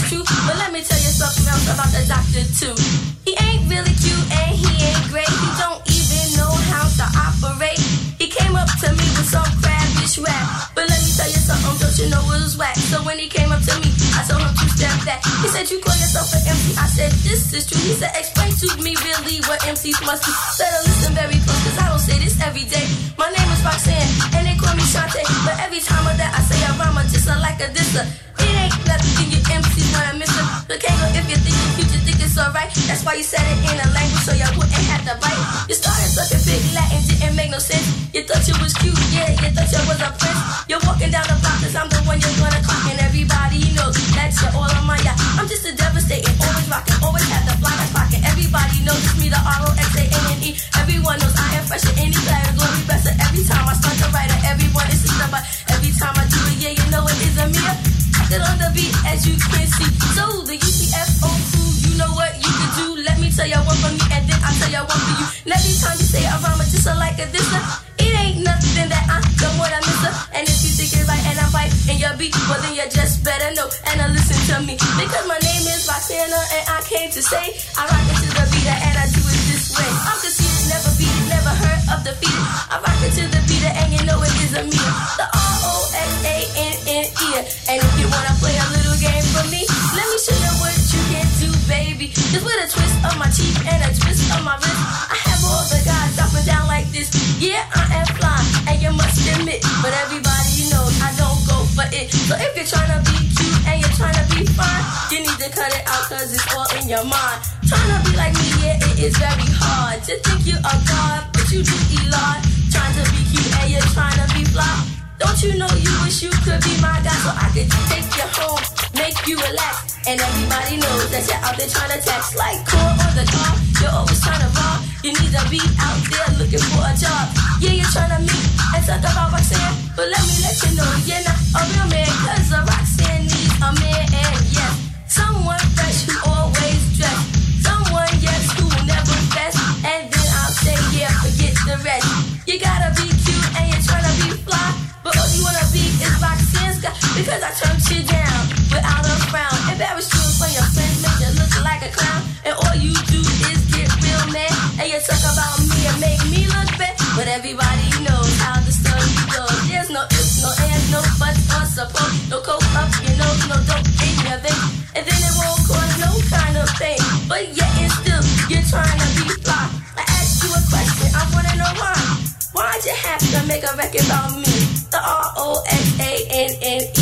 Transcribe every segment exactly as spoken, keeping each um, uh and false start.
true. But let me tell you something else about the doctor too. He ain't really cute and he ain't great. He don't even know how to operate. He came up to me with some crabbish rap. But let me tell you something, don't you know it was whack? So when he came up to me, I told him to step back. He said, you call yourself an M C? I said, this is true. He said, explain to me really what M Cs must do. Better listen very close, cause I don't say this every day. My name is Roxanne, and they call me Shantae. But every time of that I say a rhyme, I just like a disser. It ain't nothing you M Cs wanna miss it. Look, ain't no if you think you cute, you think it's alright. That's why you said it in a language so you wouldn't have to bite. You started talking big Latin, didn't make no sense. You thought you was cute, yeah, you thought you was a prince. You're walking down the block cause I'm the one you're gonna clock. And everybody knows that you're all on my yacht. I'm just a devastating, always rocking, always have the fly that's pocket. Everybody knows it's me, the R O X A N N E. Everyone knows I am fresh in any category. Better every time I start to write it, everyone is sister. But every time I do it, yeah, you know it is a mirror. Still on the beat as you can see. So the U T F O crew, you know what you can do. Let me tell you one for me and then I'll tell you one for you. And every time you say a rhyme, it's just a like a disser. It ain't nothing that I don't wanna miss her. And if you think it's right and I'm right in your beat, well then you just better know and uh, listen to me. Because my name is Roxanna and I came to say I rock it to the beat and I do it this way. I'm conceited, never beat it, never heard of defeated. I rock it to the beat and you know it is a me. The R O X A N N E. And if you wanna play a little game for me, let me show you what you can do, baby. Just with a twist of my cheek and a twist of my wrist, I have all the guys dropping down like this. Yeah, I am fly, and you must admit, but everybody knows I don't go for it. So if you're trying to be cute and you're trying to be fine, you need to cut it out cause it's all in your mind. Trying to be like me, yeah, it is very hard to think you are God, but you do Elon. Trying to be cute and you're trying to be fly. Don't you know you wish you could be my guy so I could take you home, make you relax. And everybody knows that you're out there trying to text like core on the car. You're always trying to rob. You need to be out there looking for a job. Yeah, you're trying to meet and talk about Roxanne, but let me let you know you're not a real man. Cause a Roxanne needs a man, and yes, someone fresh who always dressed. Someone, yes, who will never fess. And then I'll say, yeah, forget the rest. You gotta be cute and you're trying to be fly, but all you wanna be is Roxanne's guy. Because I turned you down without a frown. Embarrassed you in front of your friends, make you look like a clown. And all you do is get real mad. And you talk about me and make me look bad. But everybody knows how the story goes. There's no ifs, no ands, no buts or suppose. No coke up your nose, no dope in your vein. And then it won't cause no kind of pain. But yet and still, you're trying to be fly. I asked you a question, I wanna know why. Why'd you have to make a record about me? The R O X A N N E.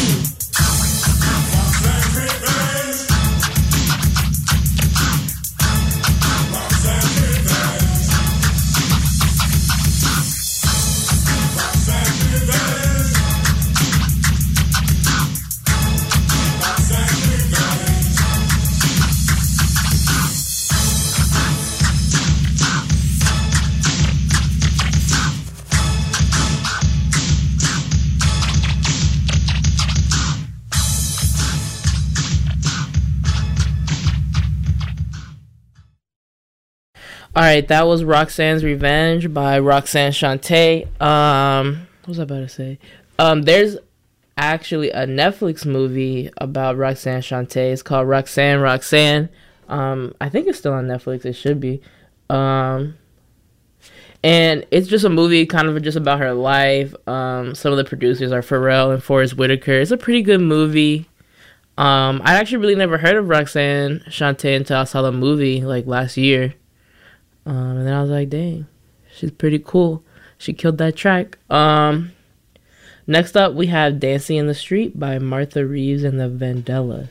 Alright, that was Roxanne's Revenge by Roxanne Shante. Um, what was I about to say? Um, there's actually a Netflix movie about Roxanne Shante. It's called Roxanne, Roxanne. Um, I think it's still on Netflix. It should be. Um, and it's just a movie kind of just about her life. Um, some of the producers are Pharrell and Forrest Whitaker. It's a pretty good movie. Um, I actually really never heard of Roxanne Shante until I saw the movie like last year. Um, and then I was like, dang, she's pretty cool. She killed that track. Um, next up, we have Dancing in the Street by Martha Reeves and the Vandellas.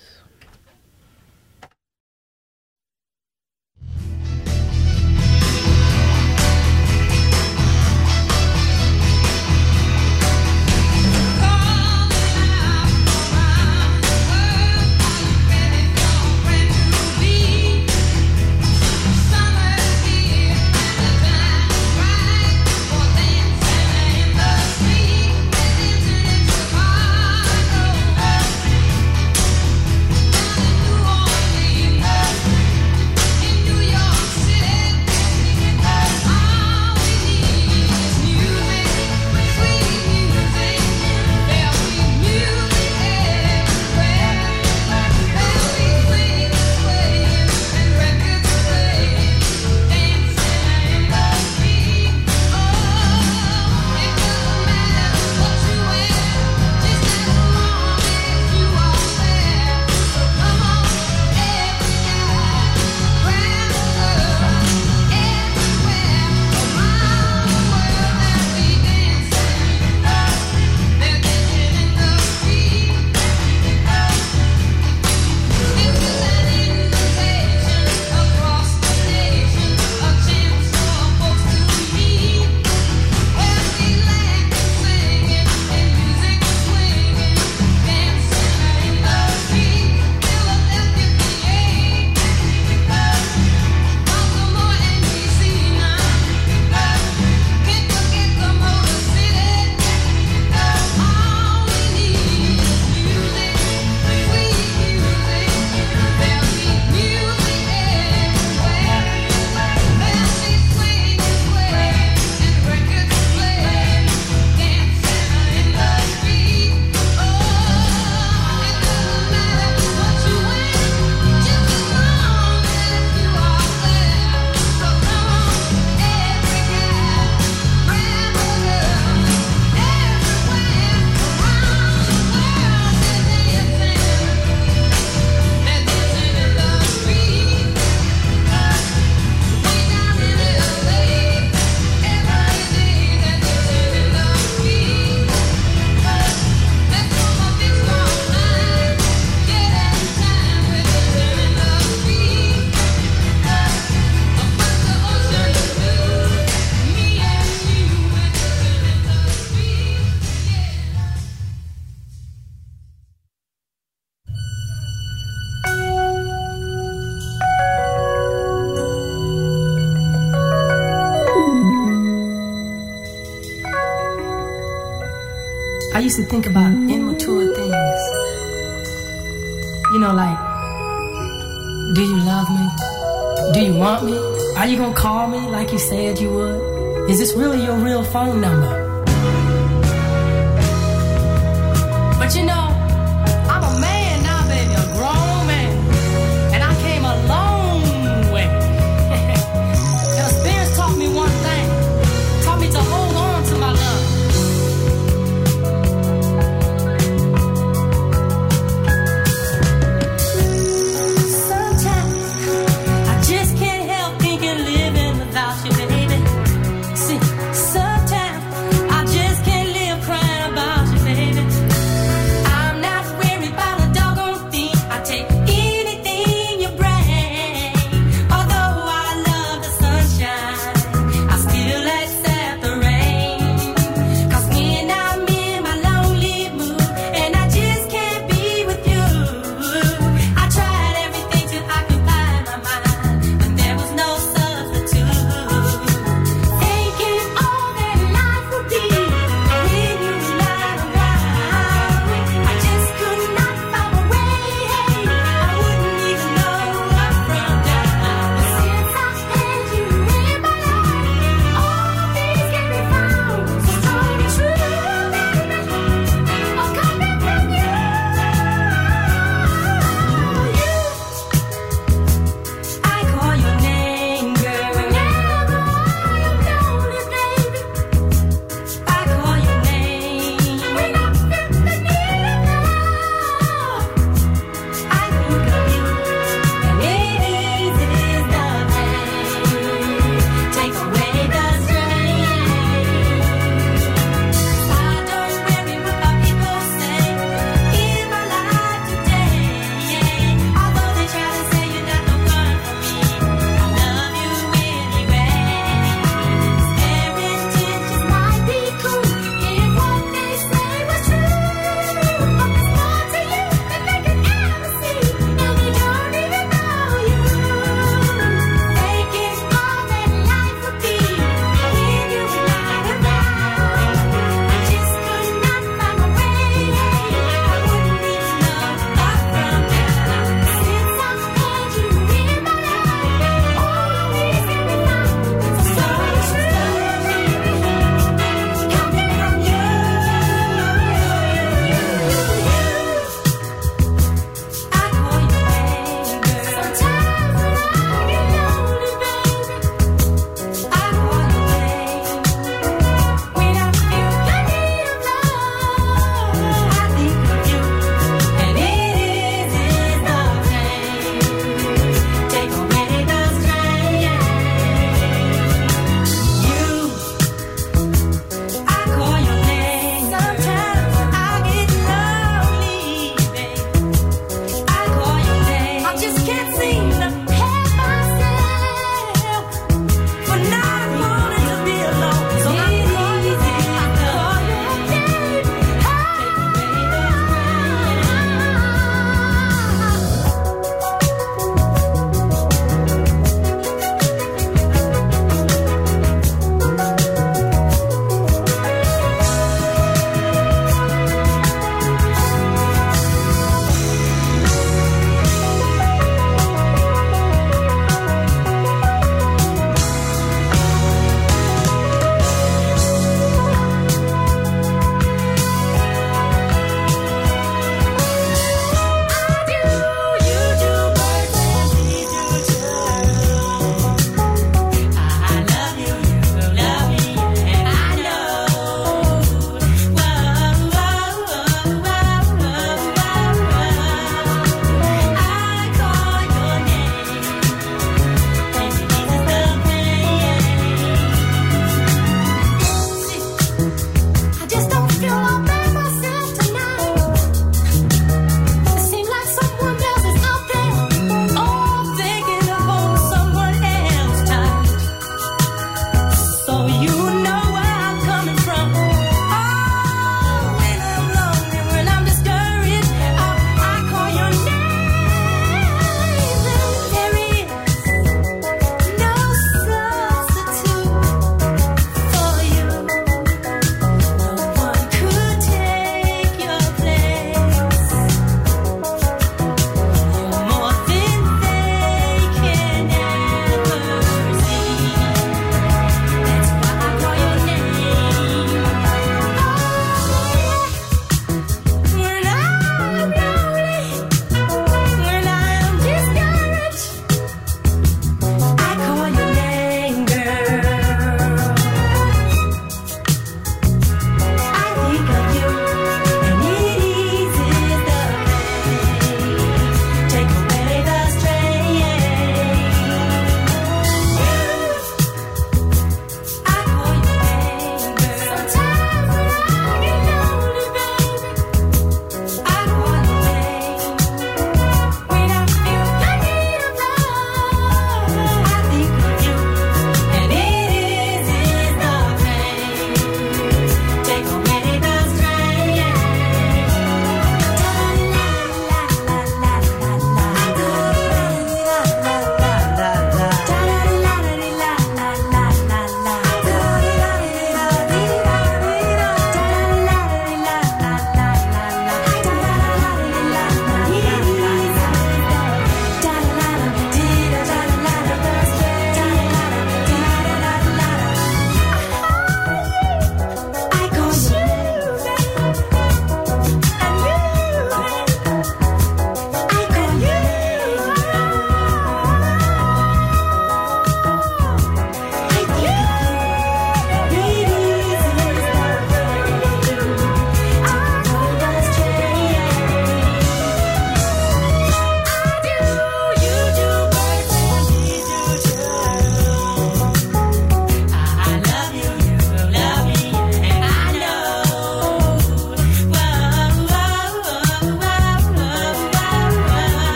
used to think about immature things. You know, like, do you love me? Do you want me? Are you gonna call me like you said you would? Is this really your real phone number? But you know, I'm a man now, baby, a grown man. And I came a long way. And experience taught me one thing. Taught me to hold on to my love. Sometimes I just can't live crying about you, baby. I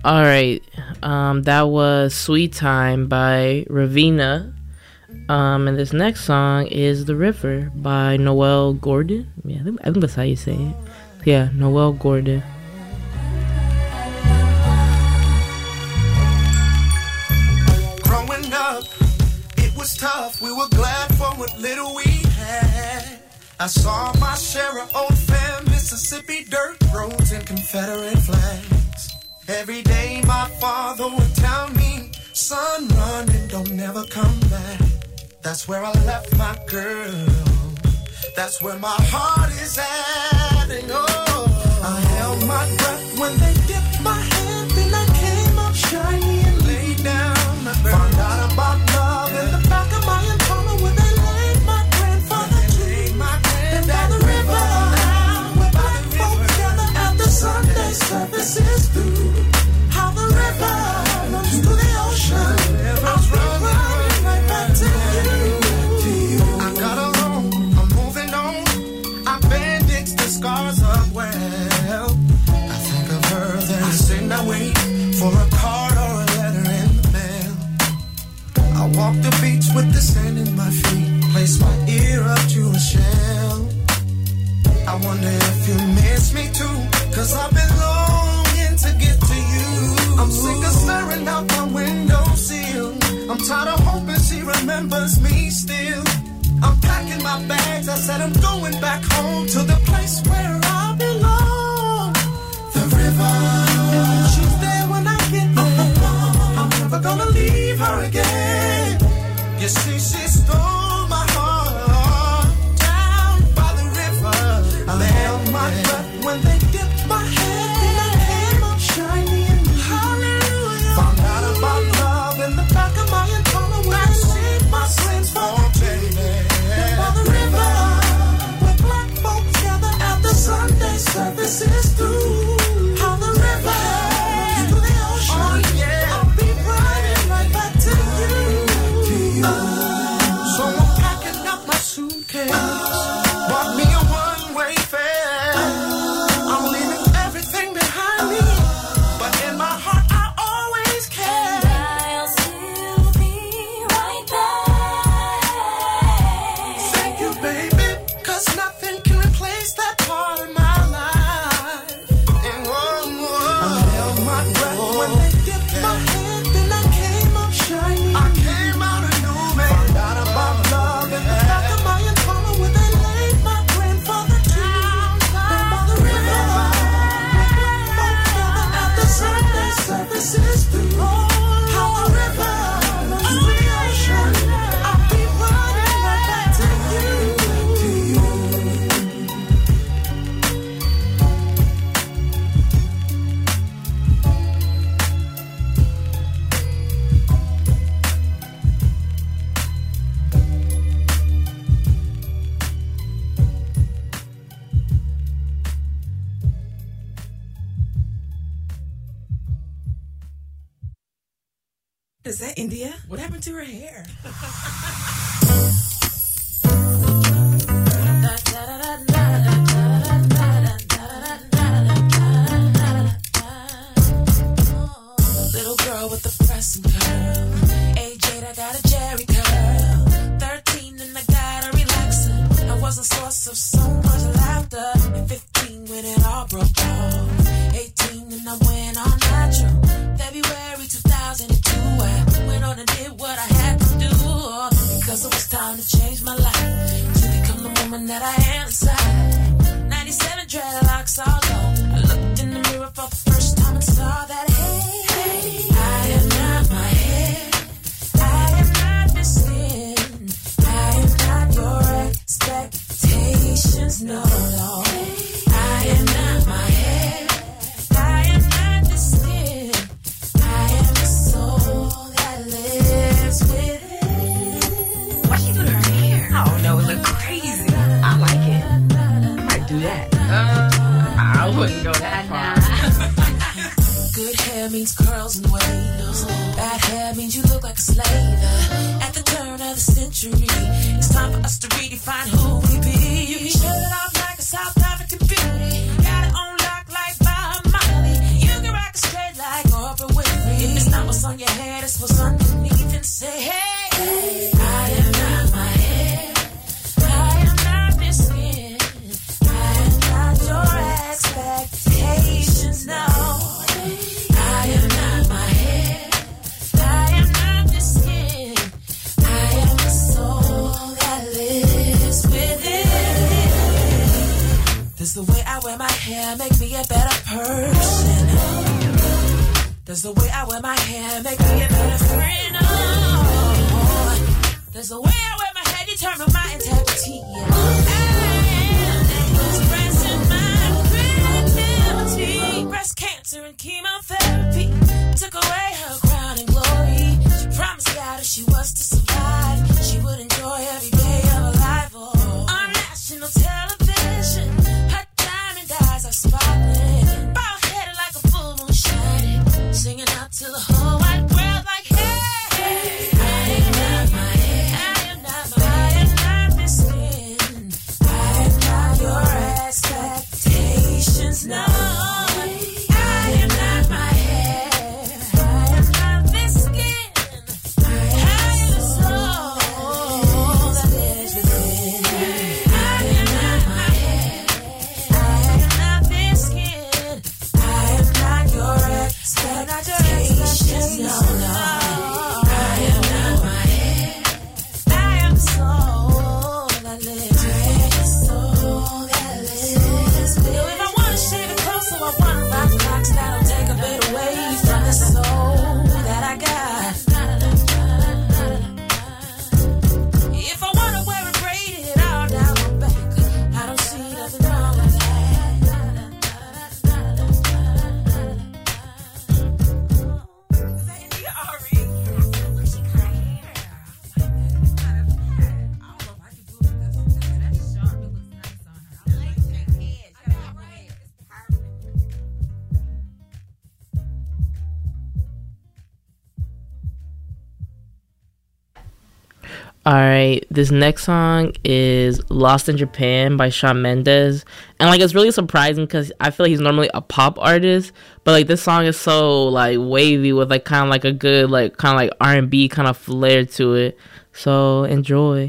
All right. Um, that was Sweet Time by Raveena. Um, and this next song is The River by Noel Gordon. Yeah, I think, I think that's how you say it. Yeah, Noel Gordon. Growing up, it was tough. We were glad for what little we had. I saw my share of old fam, Mississippi dirt roads and Confederate flags. Every day my father would tell me, son, run and don't never come back. That's where I left my girl. That's where my heart is at. And oh, I held my breath when they dipped my hand. Then I came up shiny and laid down my breath. Found out about love in the back of my Impala where they laid my grandfather to. And by the river, where black folk gather after Sunday services through. How the river runs to the ocean. I was running right back to you. I got along, I'm moving on. I bandaged the scars up well. I think of her, then I sit and I wait for a card or a letter in the mail. I walk the beach with the sand in my feet, place my ear up to a shell. I wonder if you miss me too, cause I've been longing to get to you. I'm sick of staring out my windowsill. I'm tired of hoping she remembers me still. I'm packing my bags, I said I'm going back home to the place where I belong. The river, and she's there when I get there. I'm never gonna leave her again. You see, she stole my heart down by the river. I held my breath when they dipped my head. Then I came up shiny and new. Hallelujah. Found out about love in the back of my Impala when I see my friends for baby. By the river, where black folks gather after Sunday services through. How the river to the ocean. Oh, yeah. I'll be riding right back to you. Uh, so I'm packing up my suitcase. Bought me a one-way fare. I'm leaving everything behind me, but in my heart I always care. I'll still be right back. Thank you, baby, cause nothing can replace that part of my life. And one more, I held my breath when they dipped my hand. Then I came up shiny. I came out a new man. Found out about love in the back of my Impala when they laid my grandfather down by the river. Where black folk gather after Sunday services through. How the river runs to the ocean. I'll be running right back to you. Is that India? What happened to her hair? Little girl with the pressing curl. Age eight, I got a Jerry curl. Thirteen and I got a relaxer. I was a source of so much laughter. At fifteen when it all broke off. Eighteen and I went on natural. February two thousand two, I went on and did what I had to do. Because it was time to change my life, to become the woman that I am inside. ninety-seven dreadlocks all gone. I looked in the mirror for the first time and saw that, hey, hey, I am not my head. I am not missing. I am not your expectations, no, no. I am not my head. I am not the skin. I am the soul that lives within. Why she do her hair? I don't know. It look crazy. I like it. I might do that. Uh, I wouldn't go that far. Good hair means curls and waves. Bad hair means you look like a slave. At the turn of the century, it's time for us to redefine who we be. You can shut it off like a South African beauty. Got it on lock like Bob Marley. You can rock it straight like Oprah my hair make me a better person? Does the way I wear my hair make me a better friend? Oh, does the way I wear my hair determine my integrity? And expressing my credibility. Breast cancer and chemotherapy took away her crown and glory. She promised God if she was to survive, she would enjoy every day of her life. Oh, on national television, her diamond eyes are sparkling, bald headed like a full moon shining, singing out to the whole wide world like, hey, hey, I am not my head, I am not my, I am not this skin, I am not your expectations, no, I am not my hair, I am not this skin, I am the soul that lives within. I am not my head, I am not this skin, I am not your expectations, no, no. I am not my head, I am the soul that lives within. The soul that lives within. Yo, if I wanna shave it close, so I wanna rock the box, that'll take a bit away from the soul that I got. If I wanna wear it braided all down my back, I don't see nothing wrong with that. Alright, this next song is Lost in Japan by Shawn Mendes. And like it's really surprising because I feel like he's normally a pop artist, but like this song is so like wavy with like kind of like a good like kind of like R and B kind of flair to it. So enjoy.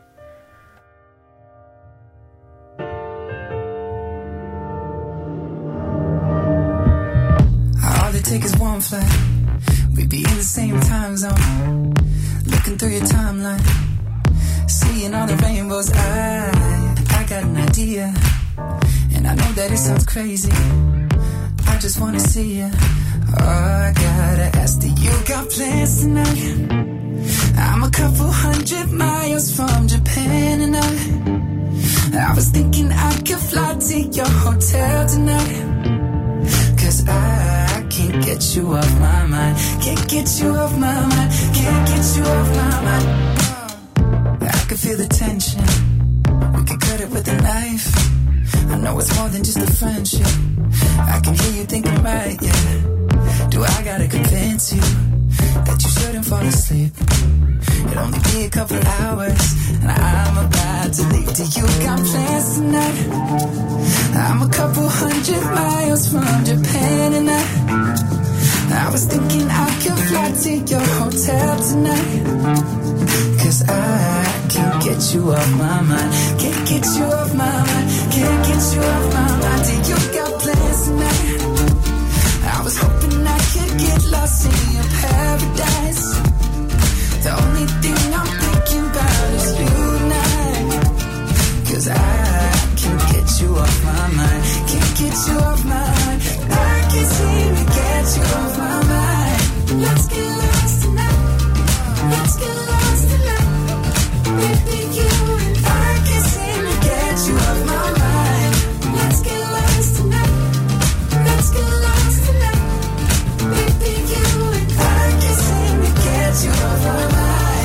All they take is one flight. We be in the same time zone. Looking through your timeline, seeing all the rainbows. I, I got an idea, and I know that it sounds crazy. I just wanna see you. Oh, I gotta ask, do you got plans tonight? I'm a couple hundred miles from Japan, and I, I was thinking I could fly to your hotel tonight. Cause I can't get you off my mind. Can't get you off my mind. Can't get you off my mind. I can feel the tension. We could cut it with a knife. I know it's more than just a friendship. I can hear you thinking right, yeah. Do I gotta convince you that you shouldn't fall asleep? It'll only be a couple hours, and I'm about to leave. Do you got plans tonight? I'm a couple hundred miles from Japan, and I, I was thinking I could fly to your hotel tonight. Cause I can't get you off my mind. Can't get you off my mind. Can't get you off my mind. Do you got plans tonight? I was hoping I could get lost in your paradise. The only thing I'm thinking about is you and I. Cause I can't get you off my mind. Can't get you off my mind. I can't seem to get you off my mind. Let's get lost tonight. Let's get lost tonight. Maybe you and I can't seem to get you off my mind. Let's get lost tonight. Let's get lost tonight. Maybe you and I can't seem to get you off my mind.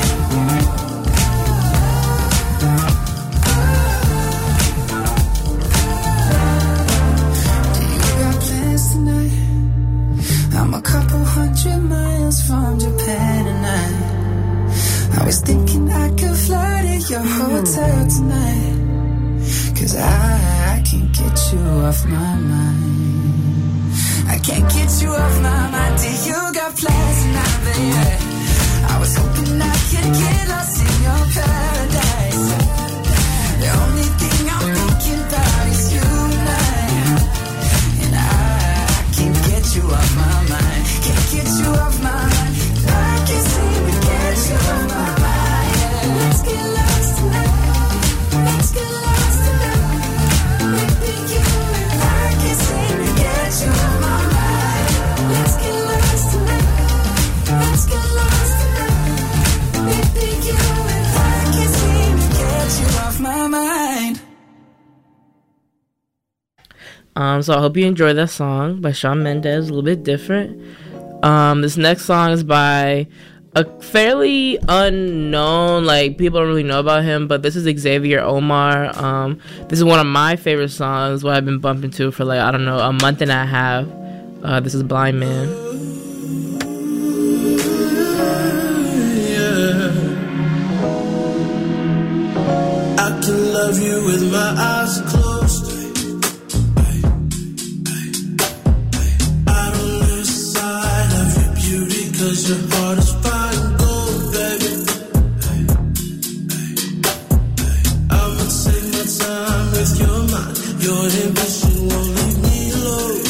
I'm a couple hundred miles from Japan, and I, I was thinking I could fly to your hotel tonight. Cause I, I can't get you off my mind. I can't get you off my mind. Do you got plans tonight, baby? I was hoping I could get lost in your paradise. The only thing I'm thinking about is you and I. And I can't get you off my mind. Can't get you off my mind. I can't seem to get you off my mind. Let's get lost tonight. Let's get lost tonight. Maybe you and I Um, so I hope you enjoy that song by Shawn Mendes, a little bit different. Um, this next song is by a fairly unknown, like people don't really know about him, but this is Xavier Omar. Um, this is one of my favorite songs, what I've been bumping to for like, I don't know, a month and a half. Uh, this is Blind Man. I can love you with my eyes closed. I don't lose sight of your beauty, cause your heart is fine gold, baby. I'ma take my time with your mind. Your ambition won't leave me alone.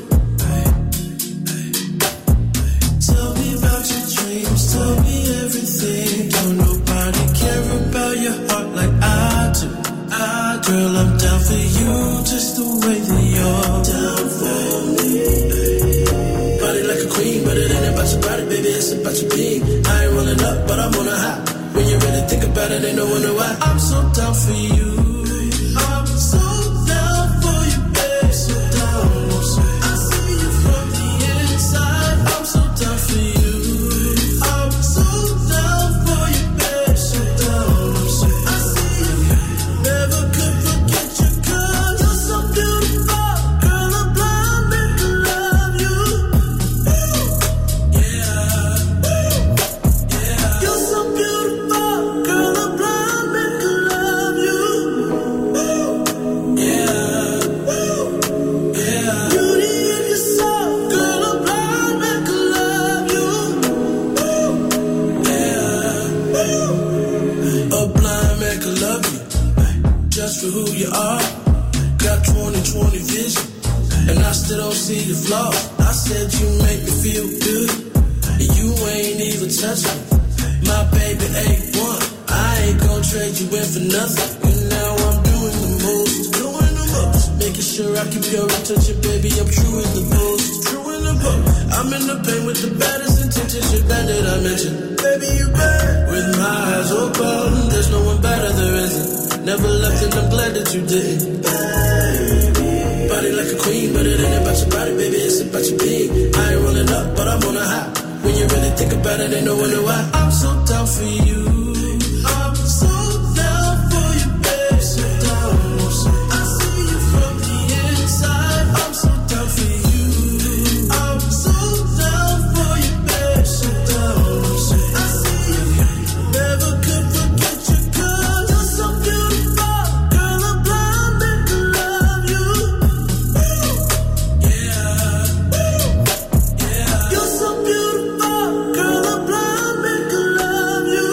Tell me about your dreams, tell me everything. Don't nobody care about your heart like I do. I, girl, I'm down for you, just the way that you're down for me. Body like a queen, but it ain't about your body, baby, it's about your being. I ain't rolling up, but I'm on a high. When you really think about it, ain't no wonder why. I'm so down for you. I'm so down for you, babe. So down, I'm so I see you from the inside. I'm so down for you. I'm so down for you, babe. So down, I'm so I see you. Never could forget you, cause you're so beautiful. Girl, I'm blind, make me love you. Yeah, yeah. You're so beautiful. Girl, I'm blind, make me love you. Yeah, yeah. Beauty in your soul. Girl, I'm blind, make me love you. Yeah. A blind man can love you just for who you are. Got twenty twenty vision, and I still don't see your flaws. I said you make me feel good, and you ain't even touch me. My baby ain't one. I ain't gon' trade you in for nothing. And now I'm doing the most, doing the most. Making sure I keep your attention, baby. I'm true in the most, true in the most. I'm in the pain with the baddest intentions. You're that that I mentioned, baby, you bad. With my eyes open, there's no one better, there isn't. Never left and I'm glad that you didn't. Baby. Body like a queen, but it ain't about your body, baby, it's about your being. I ain't rolling up, but I'm on a high. When you really think about it, ain't no wonder why. I'm so down for you. I'm so down for you, babe. So down, I'm so I see you from the inside. I'm so down for you. I'm so down for you, babe. So down, I'm so I see you. Never could forget you, cause you're so beautiful. Girl, I'm blind, make me love you. Yeah, yeah. You're so beautiful. Girl, I'm blind, make me love you.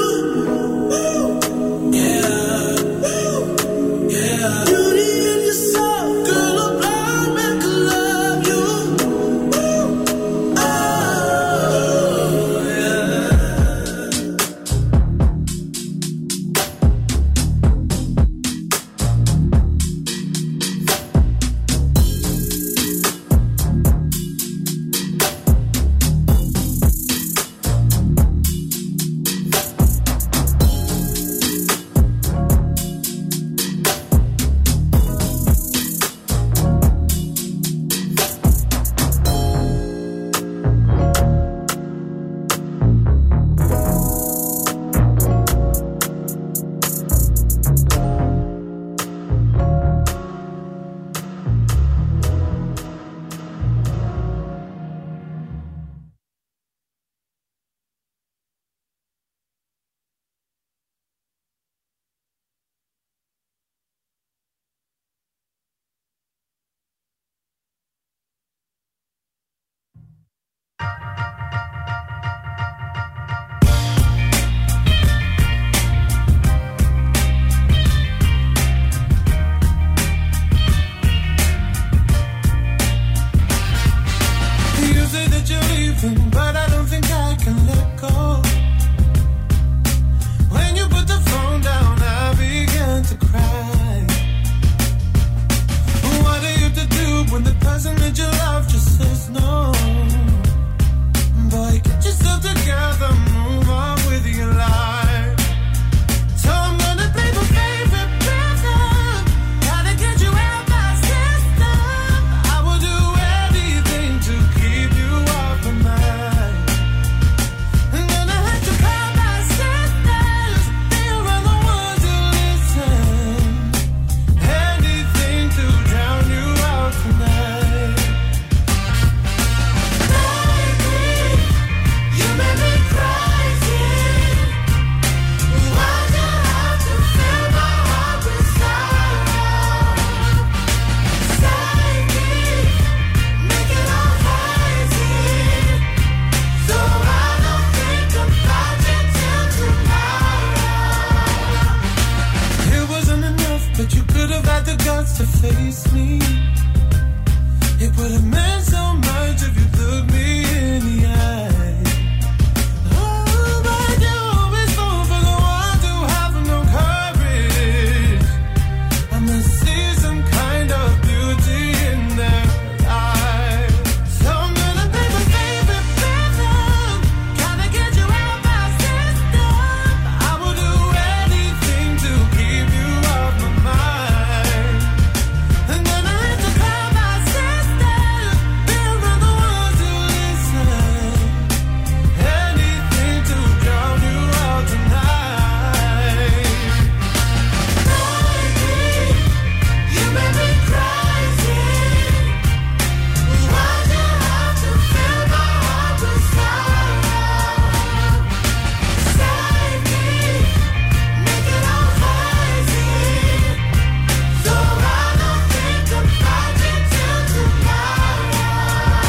Yeah, yeah. Beauty in your soul. Girl, I'm blind, make me love you. Oh, yeah. You say that you're leaving, but I don't think I can let go. When you put the phone down, I began to cry. What are you to do when the person that you love just says no? Boy, get yourself together, move on with your life. So I'm gonna play my favorite rhythm, gotta get you out my system. I guts to face me. It would have meant so much if you looked me in the eye. Oh, but you always fall for the ones who have no courage. I must see some kind of beauty in their eyes. So I'm gonna play my favorite rhythm, gotta get you out my system. I will do anything to keep you off my mind. And then I hit the club my sister, be around the ones who listen. Anything to drown you out tonight. Baby, you make me crazy. Why'd you have to fill my heart with sorrow? Save me, make it all crazy, so I don't think about you till tomorrow.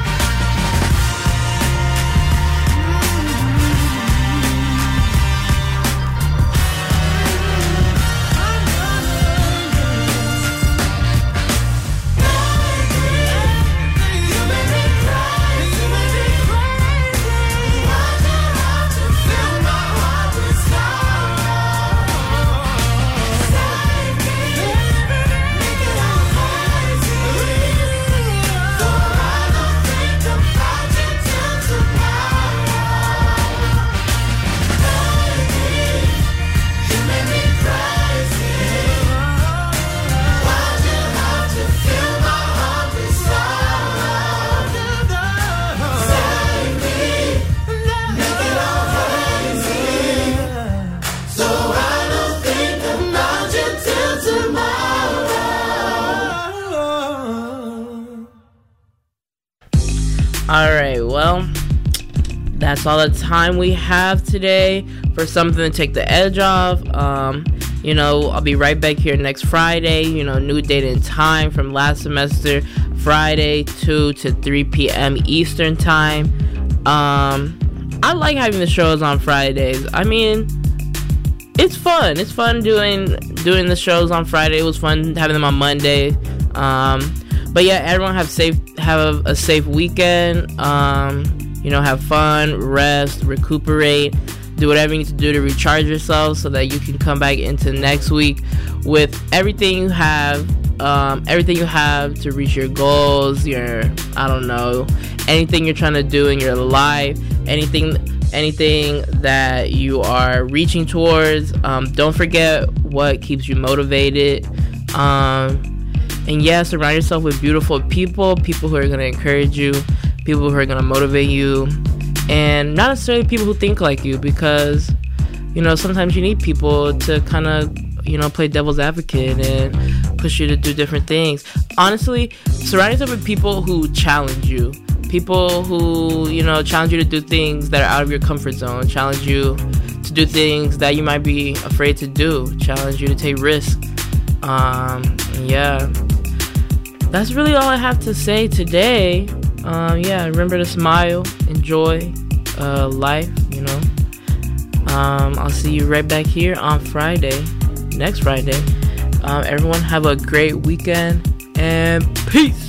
You make me crazy, you make me crazy. Why'd you have to fill my heart with sorrow? Save me, make it all crazy, so I don't think about you till tomorrow. Baby, you make me crazy. Why'd you have to fill my heart with sorrow? Save me, make it all crazy, so I don't think about you till tomorrow. All right, well, that's all the time we have today for something to take the edge off. Um, you know, I'll be right back here next Friday. You know, new date and time from last semester, Friday, two to three p.m. Eastern time. Um, I like having the shows on Fridays. I mean, it's fun. It's fun doing doing the shows on Friday. It was fun having them on Monday. Um, but yeah, everyone have safe have a safe weekend. Um, you know, have fun, rest, recuperate, do whatever you need to do to recharge yourself so that you can come back into next week with everything you have, um, everything you have to reach your goals, your, I don't know, anything you're trying to do in your life, anything, anything that you are reaching towards. Um, don't forget what keeps you motivated. Um, and yeah, surround yourself with beautiful people, people who are going to encourage you, people who are going to motivate you, and not necessarily people who think like you, because, you know, sometimes you need people to kind of, you know, play devil's advocate and push you to do different things. Honestly, surround yourself with people who challenge you, people who, you know, challenge you to do things that are out of your comfort zone, challenge you to do things that you might be afraid to do, challenge you to take risks. Um, yeah, that's really all I have to say today. Um, yeah, remember to smile, enjoy uh, life, you know. Um, I'll see you right back here on Friday, next Friday. Um, everyone have a great weekend, and peace.